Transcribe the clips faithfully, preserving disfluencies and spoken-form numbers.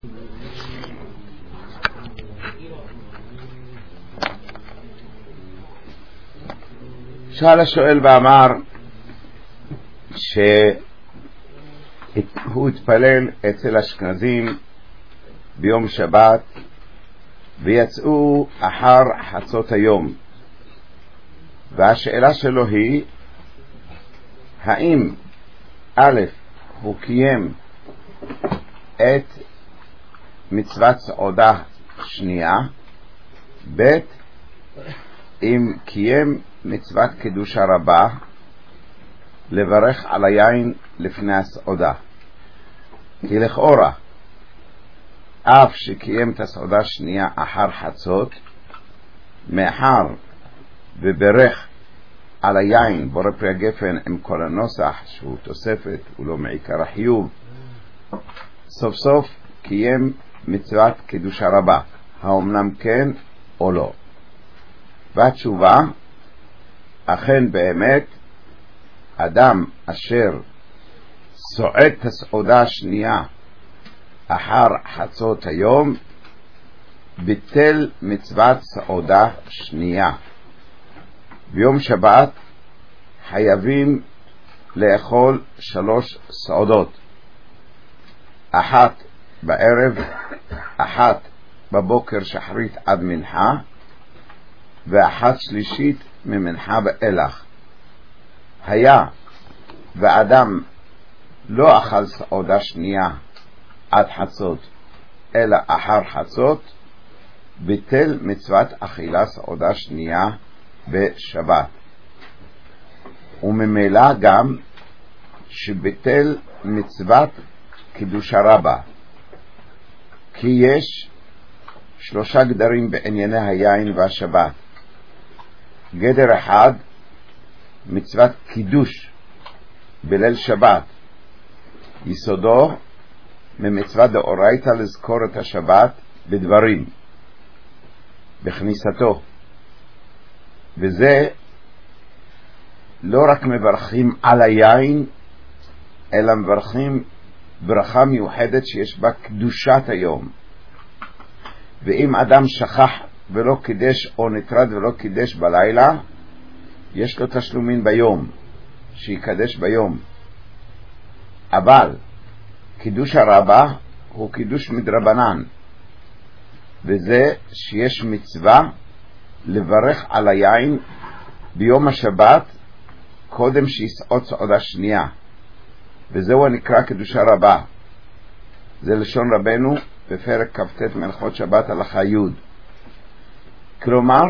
שאל השואל ואמר שהוא התפלל אצל אשכנזים ביום שבת ויצאו אחר חצות היום, והשאלה שלו היא האם א' הוא קיים את מצוות סעודה שנייה, ב' אם קיים מצוות קידושה רבה לברך על היין לפני הסעודה. כי לכאורה אף שקיים את הסעודה שנייה אחר חצות, מאחר וברך על היין בורא פרי הגפן עם כל הנוסח שהוא תוספת, הוא לא מעיקר החיוב, סוף סוף קיים מצוות קידושה רבה, האומנם כן או לא? והתשובה, אכן באמת אדם אשר סועד את הסעודה השנייה אחר חצות היום ביטל מצוות סעודה שנייה. ביום שבת חייבים לאכול שלוש סעודות, אחת בערב, אחת בבוקר שחרית עד מנחה, ואחת שלישית ממנחה ואילך. היה ואדם לא אכל סעודה שנייה עד חצות אלא אחר חצות, ביטל מצוות אכילה סעודה שנייה בשבת, וממילא גם שביטל מצוות קידושה רבה, כי יש שלושה גדרים בענייני היין והשבת. גדר אחד, מצוות קידוש בליל שבת, יסודו ממצוות דאורייתא לזכור את השבת בדברים בכניסתו, וזה לא רק מברכים על היין אלא מברכים ברכה מיוחדת שיש בה קדושת היום. ואם אדם שכח ולא קידש או נטרד ולא קידש בלילה, יש לו תשלומים ביום שיקדש ביום. אבל קידוש הרבה הוא קידוש מדרבנן, וזה שיש מצווה לברך על היין ביום השבת קודם שיסעוד סעודה שנייה, וזהו הנקרא קידוש הרבה. זה לשון רבנו בפרק כ"ט מלכות שבת הלכה י'. כלומר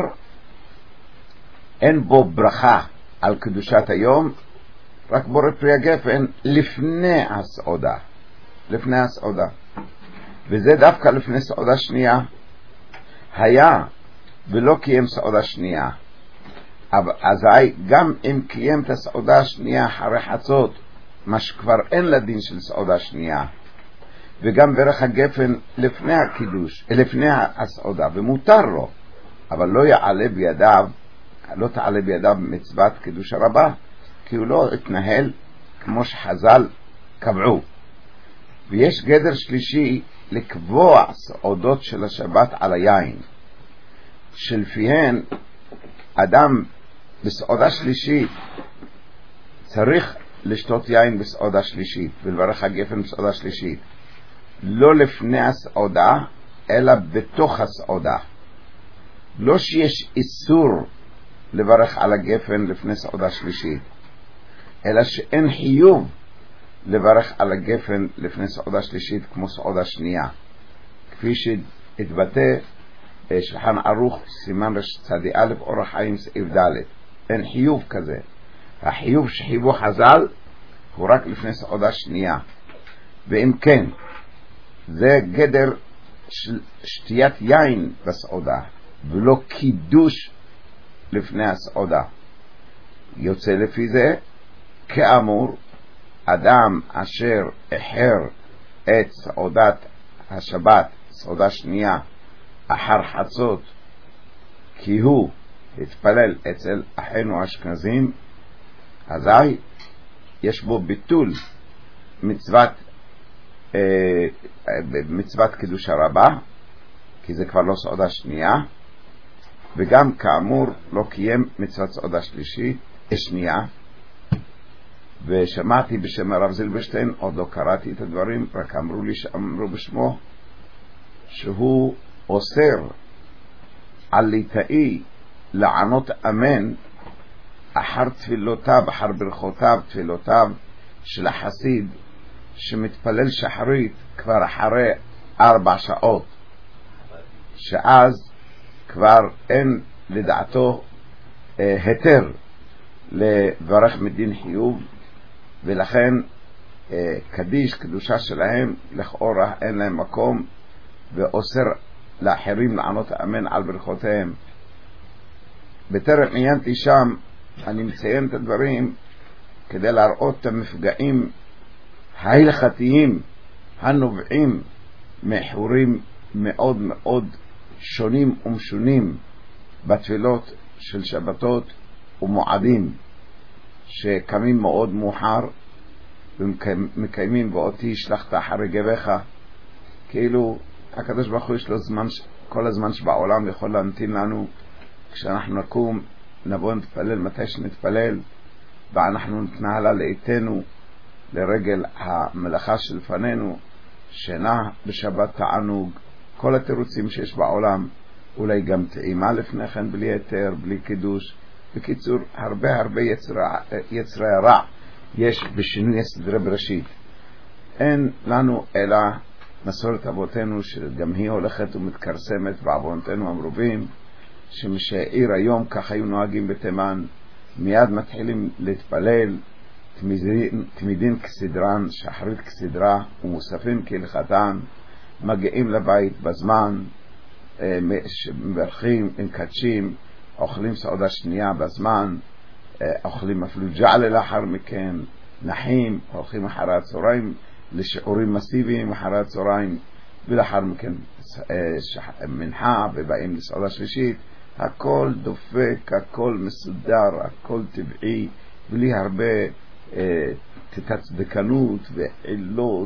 אין בו ברכה על קדושת היום, רק בורא פרי הגפן לפני הסעודה, לפני הסעודה, וזה דווקא לפני סעודה שנייה. היה ולא קיים סעודה שנייה, אזי גם אם קיים את הסעודה השנייה אחרי חצות, מה שכבר אין לדין של סעודה שנייה, וגם ברך הגפן לפני הקידוש, לפני הסעודה, ומותר לו, אבל לא יעלה בידיו, לא תעלה בידיו מצוות קידוש הרבה, כי הוא לא התנהל כמו שחז"ל קבעו. ויש גדר שלישי לקבוע סעודות של השבת על היין, שלפיהן אדם בסעודה שלישית צריך לשתות יין בסעודה שלישית ולברך הגפן בסעודה שלישית, לא לפני הסעודה אלא בתוך הסעודה. לא שיש איסור לברך על הגפן לפני סעודה שלישית, אלא שאין חיוב לברך על הגפן לפני סעודה שלישית כמו סעודה שנייה, כפי שהתבטא שולחן ערוך סימן צדי א' אורח חיים סעיף ד'. אין חיוב כזה. החיוב שחייבו חז"ל הוא רק לפני סעודה שנייה. ואם כן, זה גדר של שתיית יין בסעודה ולא קידוש לפני הסעודה. יוצא לפי זה כאמור, אדם אשר אחר את סעודת השבת, סעודה שנייה, אחר חצות, כי הוא התפלל אצל אחינו אשכנזים, אזי יש בו ביטול מצוות אה, מצוות קידושה רבה, כי זה כבר לא סעודה שנייה, וגם כאמור לא קיים מצוות סעודה שלישית, שנייה. ושמעתי בשם הרב זילברשטיין, עוד לא קראתי את הדברים, רק אמרו לי שאמרו בשמו, שהוא אוסר על ליטאי לענות אמן אחר תפילותיו, אחר ברכותיו, תפילותיו של החסיד שמתפלל שחרית כבר אחרי ארבע שעות, שאז כבר אין לדעתו אה, היתר לברך מדין חיוב, ולכן אה, קדיש, קדושה שלהם לכאורה אין להם מקום, ואוסר לאחרים לענות אמן על ברכותיהם. בטרם עיינתי שם, אני מציין את הדברים כדי להראות את המפגעים ההלכתיים הנובעים מאיחורים מאוד מאוד שונים ומשונים בתפילות של שבתות ומועדים, שקמים מאוד מאוחר ומקיימים ואותי ישלחת אחרי גבך, כאילו הקדוש ברוך הוא יש לו זמן, כל הזמן שבעולם יכול להמתין לנו. כשאנחנו נקום נבוא נתפלל מתי שנתפלל, ואנחנו נתנהלה לאיתנו לרגל המלאכה שלפנינו, שינה בשבת תענוג, כל התירוצים שיש בעולם, אולי גם טעימה לפני כן בלי היתר, בלי קידוש. בקיצור, הרבה הרבה יצרי הרע יש בשינוי סדרי בראשית. אין לנו אלא מסורת אבותינו, שגם היא הולכת ומתקרסמת בעוונותינו המרובים, שמשעיר היום כך היו נוהגים בתימן, מיד מתחילים להתפלל תמידין, תמידין כסדרן, שחרית כסדרה ומוספים כהלכתן, מגיעים לבית בזמן, מברכים, מקדשים, אוכלים סעודה שנייה בזמן, אוכלים אפילו ג'עלה לאחר מכן, נחים, הולכים אחרי הצהריים לשיעורים מסיביים אחרי הצהריים, ולאחר מכן מנחה ובאים לסעודה שלישית. הכל דופק, הכל מסודר, הכל טבעי, בלי הרבה אה, תצדקנות ועילות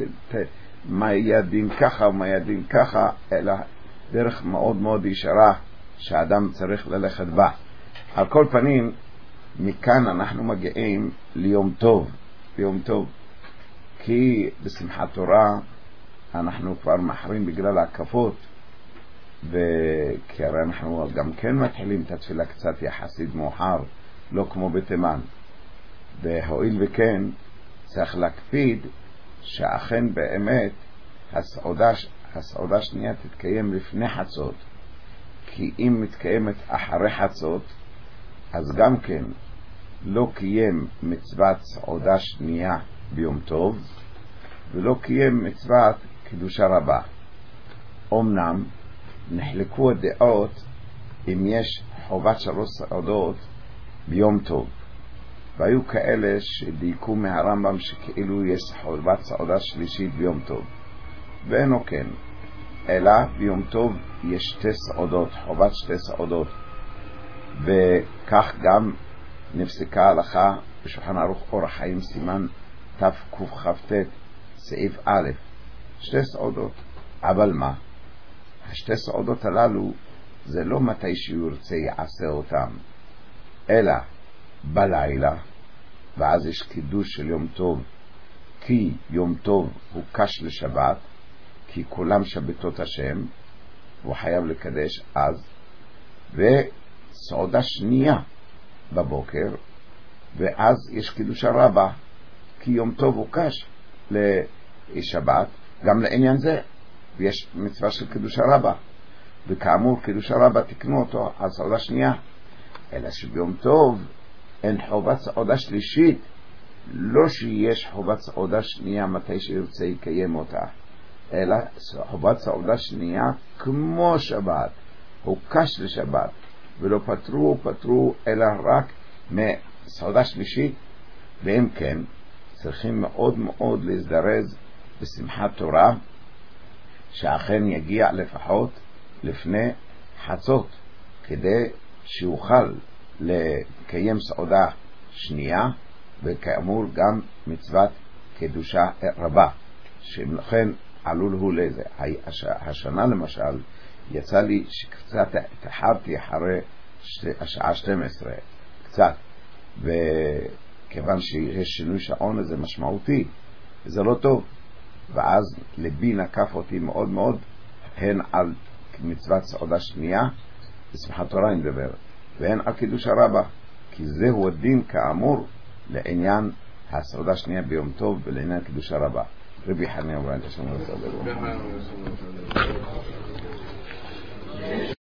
ומה ידין ככה ומה ידין ככה, אלא דרך מאוד מאוד ישרה שהאדם צריך ללכת בה. על כל פנים, מכאן אנחנו מגיעים ליום טוב, ליום טוב, כי בשמחת תורה אנחנו כבר מחרים בגלל ההקפות, וכי הרי אנחנו גם כן מתחילים את התפילה קצת יחסית מאוחר, לא כמו בתימן. והואיל וכן צריך להקפיד שאכן באמת הסעודה, הסעודה שנייה תתקיים לפני חצות, כי אם מתקיימת אחרי חצות אז גם כן לא קיים מצוות סעודה שנייה ביום טוב, ולא קיים מצוות קידושה רבה. אמנם נחלקו הדעות אם יש חובת שלוש סעודות ביום טוב, והיו כאלה שדייקו מהרמב"ם שכאילו יש חובת סעודה שלישית ביום טוב, ואינו כן, אלא ביום טוב יש שתי סעודות, חובת שתי סעודות, וכך גם נפסקה ההלכה בשולחן ערוך אור החיים סימן תקכ"ט סעיף א', שתי סעודות. אבל מה? השתי סעודות הללו זה לא מתי שהוא ירצה יעשה אותם, אלא בלילה, ואז יש קידוש של יום טוב, כי יום טוב הוא קש לשבת, כי כולם שבתות השם, הוא חייב לקדש אז, וסעודה שנייה בבוקר, ואז יש קידושה רבה, כי יום טוב הוא קש לשבת, גם לעניין זה, ויש מצווה של קידושה רבה, וכאמור קידושה רבה תקנו אותו על סעודה שנייה, אלא שביום טוב אין חובת סעודה שלישית, לא שיש חובת סעודה שנייה מתי שירצה יקיים אותה, אלא חובת סעודה שנייה כמו שבת, הוא קש לשבת, ולא פטרו פטרו אלא רק מסעודה שלישית. ואם כן צריכים מאוד מאוד להזדרז בשמחת תורה, שאכן יגיע לפחות לפני חצות, כדי שיוכל לקיים סעודה שנייה, וכאמור גם מצוות קדושה רבה, שלכן עלול הוא לזה. השנה למשל יצא לי שקצת התחרתי אחרי השעה שתים עשרה קצת, וכיוון שיש שינוי שעון הזה משמעותי וזה לא טוב, ואז לבי נקף אותי מאוד מאוד, הן על מצוות סעודה שנייה בשמחת תורה אני מדבר, והן על קידוש הרבה, כי זהו הדין כאמור לעניין הסעודה שנייה ביום טוב ולעניין קידוש הרבה. רבי חניה וברנט השם ורצה